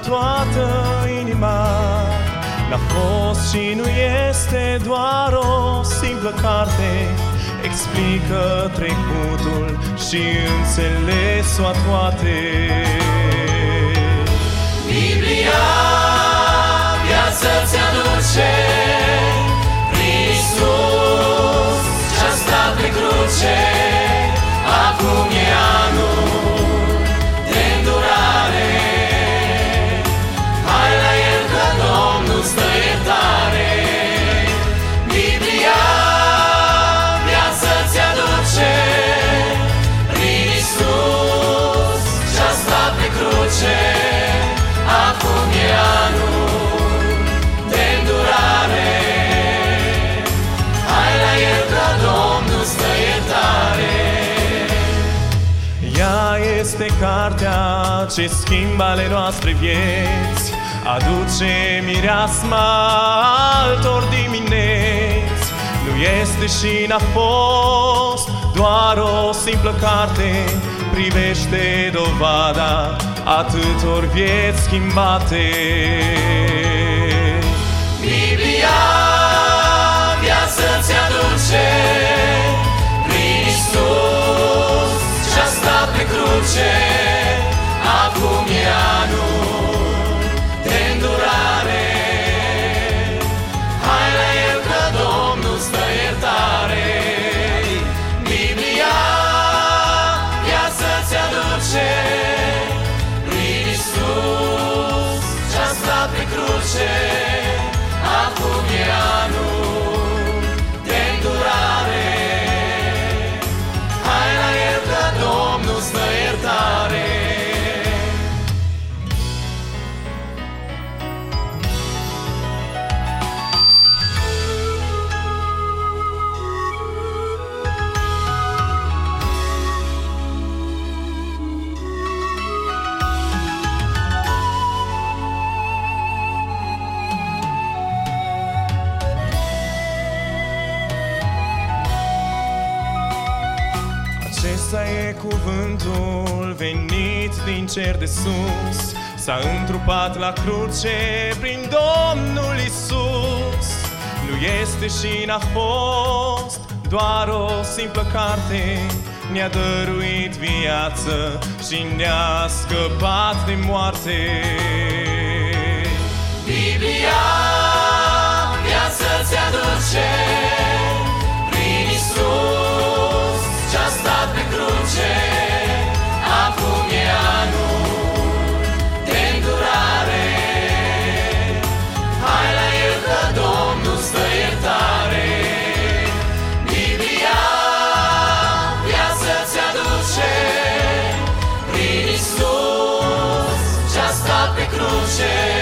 toată inima. N-a fost și nu este doar o simplă carte, explică trecutul și înțeles-o a toate. Biblia viață ți-aduce, Iisus ce-a stat pe cruce, acum e anul de îndurare. Hai la El că Domnul stă iertare. Biblia viață ți-aduce, prin Iisus ce-a stat pe cruce, acum e anul de îndurare. Hai la El că Domnul stă iertare. Ea este cartea ce schimbă ale noastre vieți, aduce mireasma altor dimineți. Nu este și n-a fost doar o simplă carte, privește dovada atâtor vieți schimbate. Biblia viață ți-aduce, prin Iisus ce-a stat pe cruce, acum e anul de îndurare. Hai la El că Domnul stă iertare. Biblia viață ți-aduce, prin Iisus ce-a stat pe cruce, acum e anul de îndurare. Hai la El că Domnul stă iertare. Acesta e cuvântul venit din cer de sus, s-a întrupat la cruce prin Domnul Iisus. Nu este și n-a fost doar o simplă carte, ne-a dăruit viață și ne-a scăpat de moarte. Biblia viață ți-aduce, prin Iisus ce-a stat pe cruce, acum e anul de îndurare. Hai la El că Domnul stă iertare. Biblia viață ți-aduce, prin Iisus ce-a stat pe cruce,